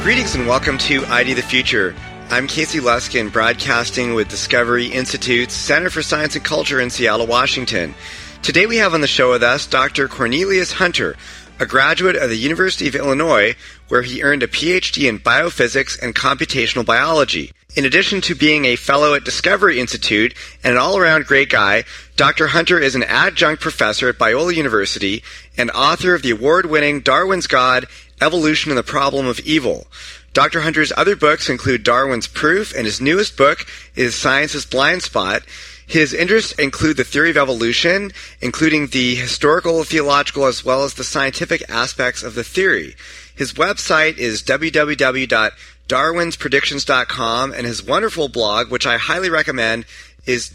Greetings and welcome to ID the Future. I'm Casey Luskin, broadcasting with Discovery Institute's Center for Science and Culture in Seattle, Washington. Today we have on the show with us Dr. Cornelius Hunter, a graduate of the University of Illinois, where he earned a PhD in biophysics and computational biology. In addition to being a fellow at Discovery Institute and an all-around great guy, Dr. Hunter is an adjunct professor at Biola University and author of the award-winning Darwin's God, Evolution and the Problem of Evil. Dr. Hunter's other books include Darwin's Proof, and his newest book is Science's Blind Spot. His interests include the theory of evolution, including the historical, theological, as well as the scientific aspects of the theory. His website is www.darwinspredictions.com, and his wonderful blog, which I highly recommend, is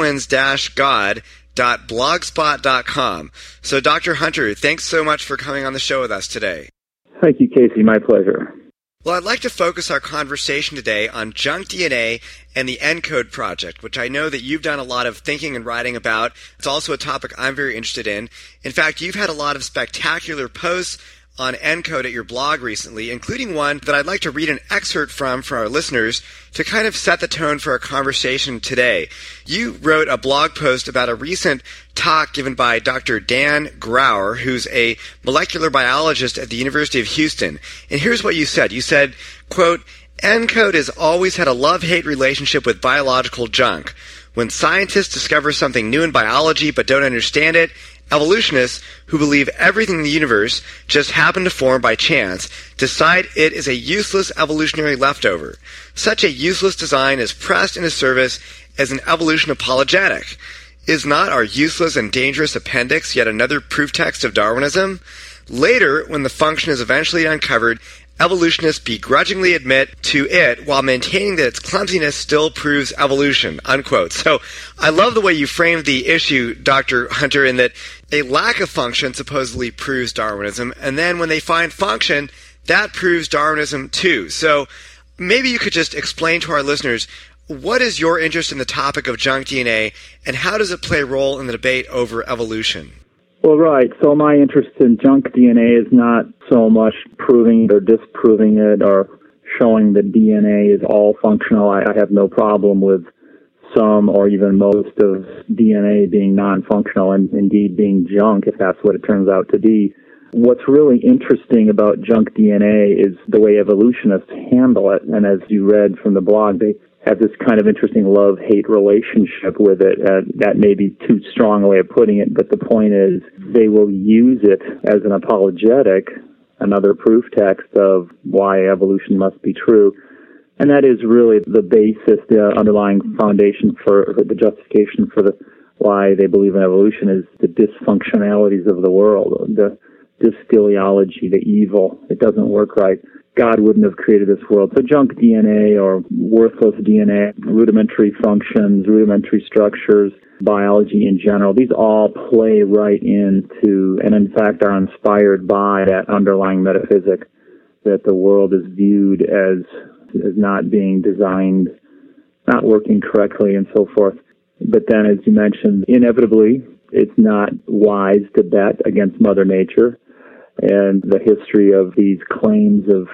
darwins-god.blogspot.com. So, Dr. Hunter, thanks so much for coming on the show with us today. Thank you, Casey. My pleasure. Well, I'd like to focus our conversation today on junk DNA and the ENCODE project, which I know that you've done a lot of thinking and writing about. It's also a topic I'm very interested in. In fact, you've had a lot of spectacular posts on ENCODE at your blog recently, including one that I'd like to read an excerpt from for our listeners to kind of set the tone for our conversation today. You wrote a blog post about a recent talk given by Dr. Dan Grauer, who's a molecular biologist at the University of Houston. And here's what you said. You said, quote, ENCODE has always had a love-hate relationship with biological junk. When scientists discover something new in biology but don't understand it, evolutionists, who believe everything in the universe just happened to form by chance, decide it is a useless evolutionary leftover. Such a useless design is pressed into service as an evolution apologetic. Is not our useless and dangerous appendix yet another proof text of Darwinism? Later, when the function is eventually uncovered, evolutionists begrudgingly admit to it while maintaining that its clumsiness still proves evolution, unquote. So I love the way you framed the issue, Dr. Hunter, in that a lack of function supposedly proves Darwinism, and then when they find function, that proves Darwinism too. So maybe you could just explain to our listeners, what is your interest in the topic of junk DNA, and how does it play a role in the debate over evolution? Well, right. So my interest in junk DNA is not so much proving or disproving it or showing that DNA is all functional. I have no problem with some or even most of DNA being non-functional and indeed being junk, if that's what it turns out to be. What's really interesting about junk DNA is the way evolutionists handle it. And as you read from the blog, they have this kind of interesting love-hate relationship with it. That may be too strong a way of putting it, but the point is they will use it as an apologetic, another proof text of why evolution must be true. And that is really the basis, the underlying foundation for the justification for why they believe in evolution is the dysfunctionalities of the world, the dysteleology, the evil. It doesn't work right. God wouldn't have created this world. So junk DNA or worthless DNA, rudimentary functions, rudimentary structures, biology in general, these all play right into, and in fact are inspired by that underlying metaphysic that the world is viewed as not being designed, not working correctly, and so forth. But then, as you mentioned, inevitably, it's not wise to bet against Mother Nature. And the history of these claims of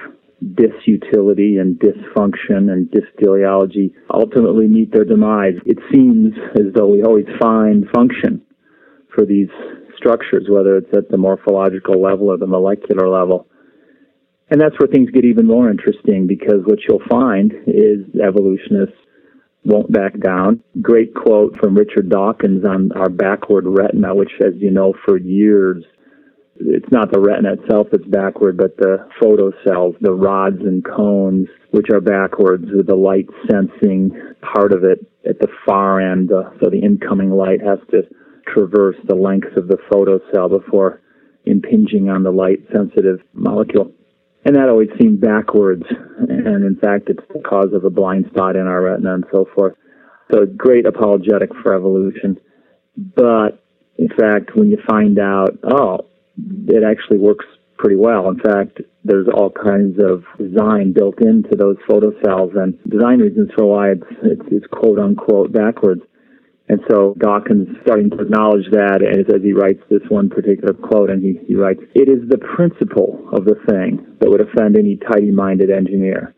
disutility and dysfunction and dysteleology ultimately meet their demise. It seems as though we always find function for these structures, whether it's at the morphological level or the molecular level. And that's where things get even more interesting, because what you'll find is evolutionists won't back down. Great quote from Richard Dawkins on our backward retina, which, as you know, for years, it's not the retina itself that's backward, but the photocells, the rods and cones, which are backwards with the light sensing part of it at the far end. So the incoming light has to traverse the length of the photocell before impinging on the light-sensitive molecule. And that always seemed backwards, and in fact, it's the cause of a blind spot in our retina and so forth. So great apologetic for evolution. But, in fact, when you find out, it actually works pretty well. In fact, there's all kinds of design built into those photocells and design reasons for why it's quote-unquote backwards. And so Dawkins starting to acknowledge that as he writes this one particular quote, and he writes, "It is the principle of the thing that would offend any tidy-minded engineer."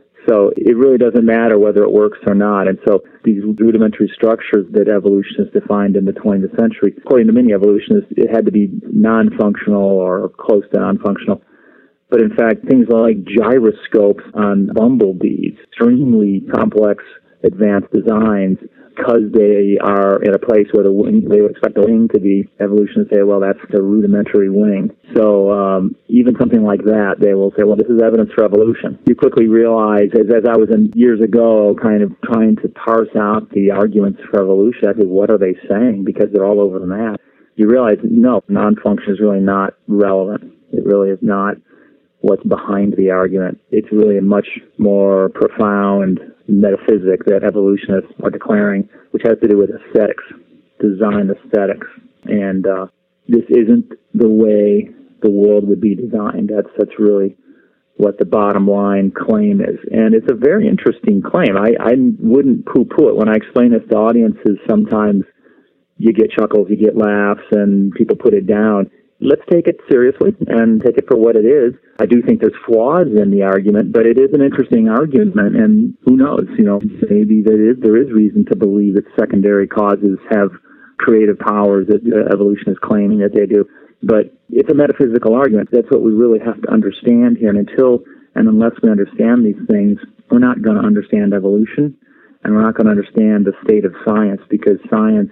So it really doesn't matter whether it works or not. And so these rudimentary structures that evolutionists defined in the 20th century, according to many evolutionists, it had to be non-functional or close to non-functional. But in fact, things like gyroscopes on bumblebees, extremely complex advanced designs, because they are in a place where the wing, they would expect the wing to be, evolutionists say, well, that's the rudimentary wing. So even something like that, they will say, well, this is evidence for evolution. You quickly realize, as I was years ago kind of trying to parse out the arguments for evolution, I said, what are they saying? Because they're all over the map. You realize, no, non-function is really not relevant. It really is not what's behind the argument. It's really a much more profound metaphysic that evolutionists are declaring, which has to do with aesthetics, design aesthetics. And this isn't the way the world would be designed. That's really what the bottom line claim is. And it's a very interesting claim. I wouldn't poo-poo it. When I explain this to audiences, sometimes you get chuckles, you get laughs, and people put it down. Let's take it seriously and take it for what it is. I do think there's flaws in the argument, but it is an interesting argument, and who knows, maybe there is reason to believe that secondary causes have creative powers that evolution is claiming that they do. But it's a metaphysical argument. That's what we really have to understand here. And until and unless we understand these things, we're not going to understand evolution, and we're not going to understand the state of science, because science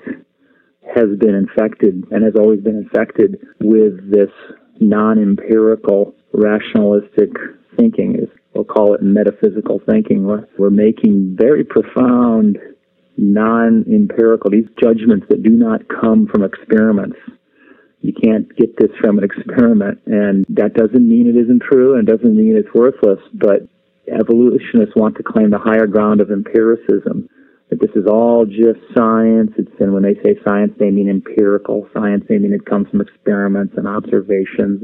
has been infected and has always been infected with this non-empirical, rationalistic thinking. We'll call it metaphysical thinking. We're making very profound, non-empirical, these judgments that do not come from experiments. You can't get this from an experiment, and that doesn't mean it isn't true, and doesn't mean it's worthless, but evolutionists want to claim the higher ground of empiricism, that this is all just science. And when they say science, they mean empirical science. They mean it comes from experiments and observations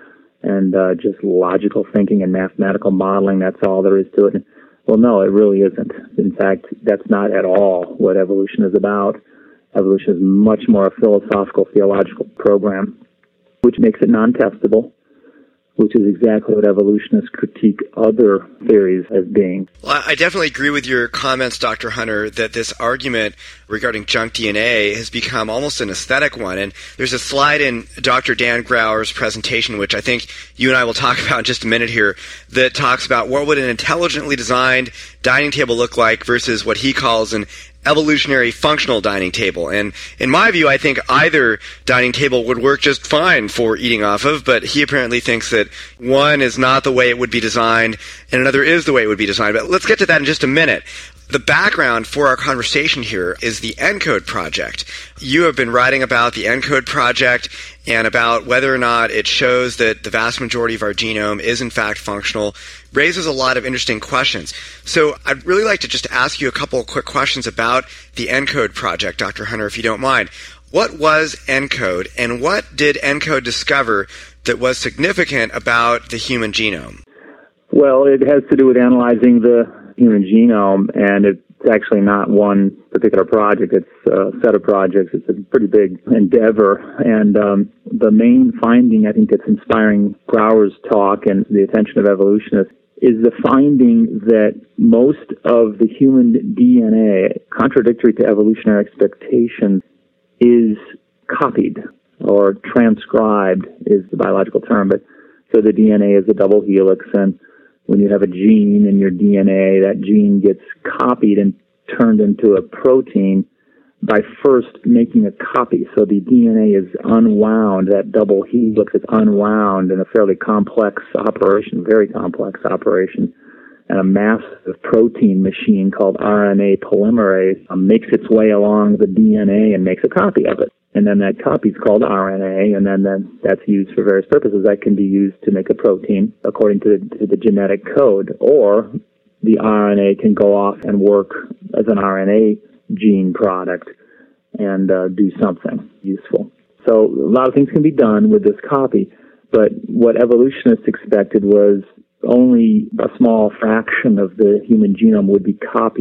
and just logical thinking and mathematical modeling. That's all there is to it. Well, no, it really isn't. In fact, that's not at all what evolution is about. Evolution is much more a philosophical, theological program, which makes it non-testable, which is exactly what evolutionists critique other theories as being. Well, I definitely agree with your comments, Dr. Hunter, that this argument regarding junk DNA has become almost an aesthetic one. And there's a slide in Dr. Dan Grauer's presentation, which I think you and I will talk about in just a minute here, that talks about what would an intelligently designed dining table look like versus what he calls an evolutionary functional dining table. And in my view, I think either dining table would work just fine for eating off of, but he apparently thinks that one is not the way it would be designed and another is the way it would be designed. But let's get to that in just a minute. The background for our conversation here is the ENCODE project. You have been writing about the ENCODE project and about whether or not it shows that the vast majority of our genome is in fact functional. Raises a lot of interesting questions. So I'd really like to just ask you a couple of quick questions about the ENCODE project, Dr. Hunter, if you don't mind. What was ENCODE, and what did ENCODE discover that was significant about the human genome? Well, it has to do with analyzing the human genome, and it's actually not one particular project. It's a set of projects. It's a pretty big endeavor, and the main finding, I think, that's inspiring Grauer's talk and the attention of evolutionists is the finding that most of the human DNA, contradictory to evolutionary expectations, is copied or transcribed is the biological term. But so the DNA is a double helix, and when you have a gene in your DNA, that gene gets copied and turned into a protein by first making a copy. So the DNA is unwound, that double helix is unwound in a fairly complex operation, very complex operation, and a massive protein machine called RNA polymerase makes its way along the DNA and makes a copy of it. And then that copy is called RNA, and then that's used for various purposes. That can be used to make a protein according to the genetic code, or the RNA can go off and work as an RNA gene product and do something useful. So a lot of things can be done with this copy, but what evolutionists expected was only a small fraction of the human genome would be copied.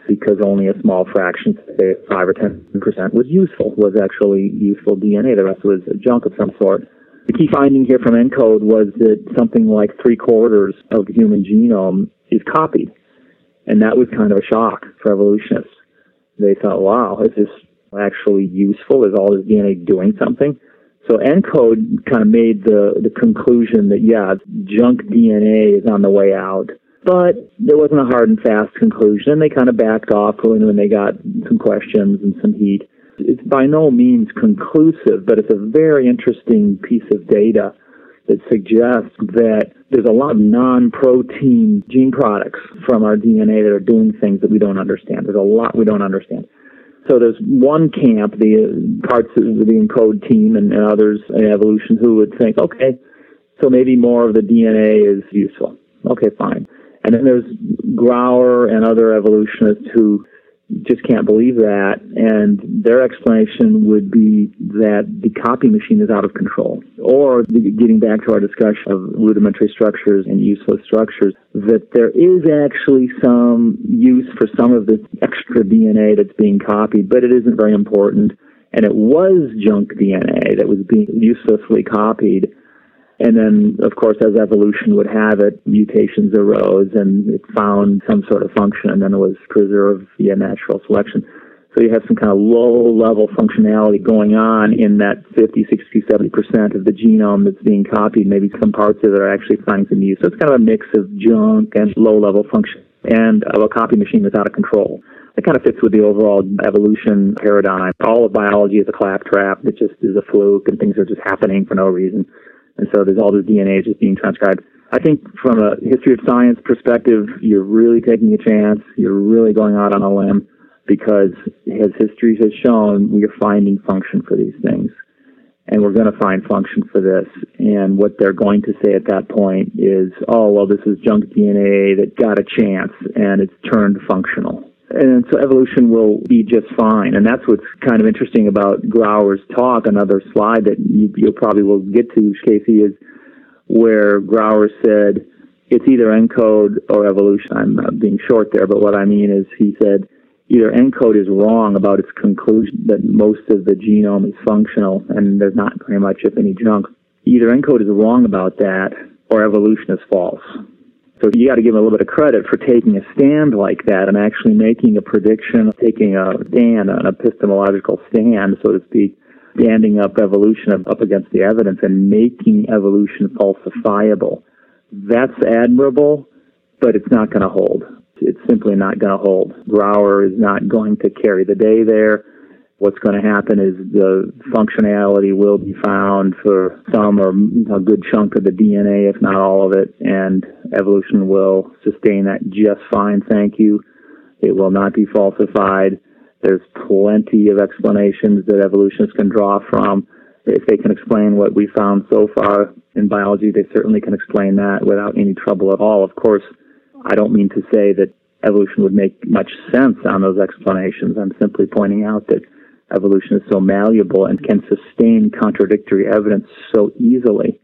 because only a small fraction, say 5 or 10%, was actually useful DNA. The rest was junk of some sort. The key finding here from ENCODE was that something like 3/4 of the human genome is copied. And that was kind of a shock for evolutionists. They thought, wow, is this actually useful? Is all this DNA doing something? So ENCODE kind of made the conclusion that, yeah, junk DNA is on the way out. But there wasn't a hard and fast conclusion, and they kind of backed off when they got some questions and some heat. It's by no means conclusive, but it's a very interesting piece of data that suggests that there's a lot of non-protein gene products from our DNA that are doing things that we don't understand. There's a lot we don't understand. So there's one camp, the parts of the ENCODE team and others in evolution who would think, okay, so maybe more of the DNA is useful. Okay, fine. And then there's Grauer and other evolutionists who just can't believe that, and their explanation would be that the copy machine is out of control. Or, getting back to our discussion of rudimentary structures and useless structures, that there is actually some use for some of this extra DNA that's being copied, but it isn't very important, and it was junk DNA that was being uselessly copied. And then, of course, as evolution would have it, mutations arose and it found some sort of function, and then it was preserved via natural selection. So you have some kind of low-level functionality going on in that 50, 60, 70% of the genome that's being copied. Maybe some parts of it are actually finding some use. So it's kind of a mix of junk and low-level function and of a copy machine that's out of control. It kind of fits with the overall evolution paradigm. All of biology is a claptrap. It just is a fluke, and things are just happening for no reason. And so there's all this DNA just being transcribed. I think from a history of science perspective, you're really taking a chance. You're really going out on a limb because, as history has shown, we are finding function for these things. And we're going to find function for this. And what they're going to say at that point is, oh, well, this is junk DNA that got a chance and it's turned functional. And so evolution will be just fine. And that's what's kind of interesting about Grauer's talk. Another slide that you probably will get to, Casey, is where Grauer said it's either ENCODE or evolution. I'm being short there, but what I mean is he said either ENCODE is wrong about its conclusion that most of the genome is functional and there's not very much, if any, junk. Either ENCODE is wrong about that or evolution is false. So you got to give him a little bit of credit for taking a stand like that and actually making a prediction, taking a stand, an epistemological stand, so to speak, standing up evolution up against the evidence and making evolution falsifiable. That's admirable, but it's not going to hold. It's simply not going to hold. Grauer is not going to carry the day there. What's going to happen is the functionality will be found for some or a good chunk of the DNA, if not all of it, and evolution will sustain that just fine, thank you. It will not be falsified. There's plenty of explanations that evolutionists can draw from. If they can explain what we found so far in biology, they certainly can explain that without any trouble at all. Of course, I don't mean to say that evolution would make much sense on those explanations. I'm simply pointing out that evolution is so malleable and can sustain contradictory evidence so easily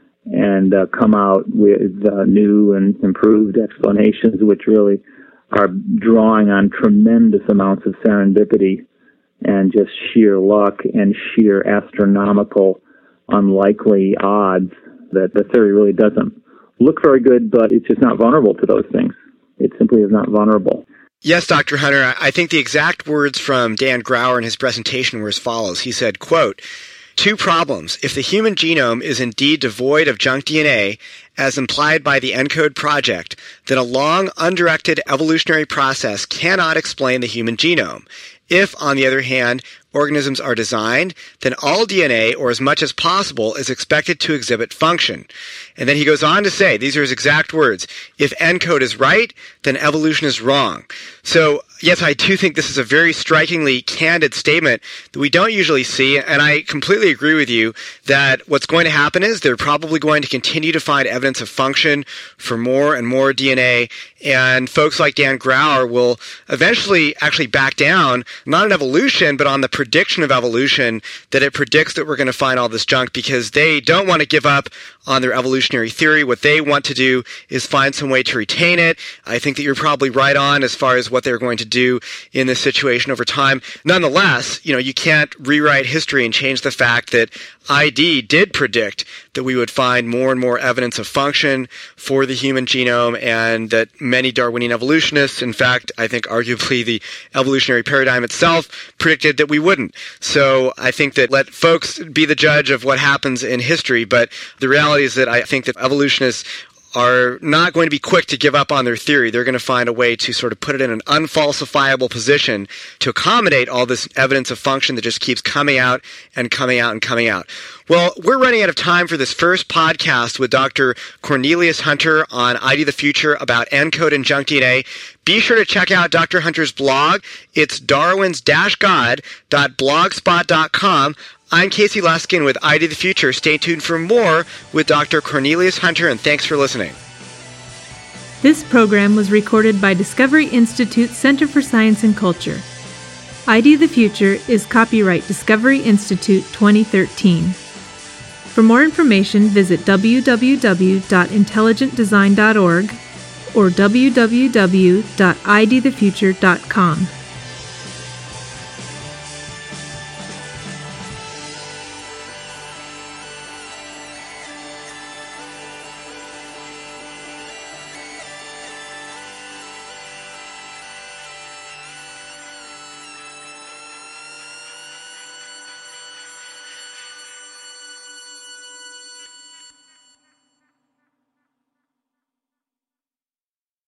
and come out with new and improved explanations which really are drawing on tremendous amounts of serendipity and just sheer luck and sheer astronomical unlikely odds that the theory really doesn't look very good, but it's just not vulnerable to those things. It simply is not vulnerable. Yes, Dr. Hunter, I think the exact words from Dan Grauer in his presentation were as follows. He said, quote, "Two problems. If the human genome is indeed devoid of junk DNA, as implied by the ENCODE project, then a long, undirected evolutionary process cannot explain the human genome. If, on the other hand, organisms are designed, then all DNA, or as much as possible, is expected to exhibit function." And then he goes on to say, these are his exact words, "If ENCODE is right, then evolution is wrong." So, yes, I do think this is a very strikingly candid statement that we don't usually see, and I completely agree with you that what's going to happen is they're probably going to continue to find evidence of function for more and more DNA, and folks like Dan Grauer will eventually actually back down, not on evolution, but on the prediction of evolution, that it predicts that we're going to find all this junk because they don't want to give up on their evolutionary theory. What they want to do is find some way to retain it. I think that you're probably right on as far as what they're going to do in this situation over time. Nonetheless, you can't rewrite history and change the fact that ID did predict that we would find more and more evidence of function for the human genome, and that many Darwinian evolutionists, in fact, I think arguably the evolutionary paradigm itself, predicted that we wouldn't. So I think that let folks be the judge of what happens in history, but the reality is that I think that evolutionists are not going to be quick to give up on their theory. They're going to find a way to sort of put it in an unfalsifiable position to accommodate all this evidence of function that just keeps coming out and coming out and coming out. Well, we're running out of time for this first podcast with Dr. Cornelius Hunter on ID the Future about ENCODE and junk DNA. Be sure to check out Dr. Hunter's blog. It's darwins-god.blogspot.com. I'm Casey Luskin with ID the Future. Stay tuned for more with Dr. Cornelius Hunter, and thanks for listening. This program was recorded by Discovery Institute Center for Science and Culture. ID the Future is copyright Discovery Institute 2013. For more information, visit www.intelligentdesign.org or www.idthefuture.com.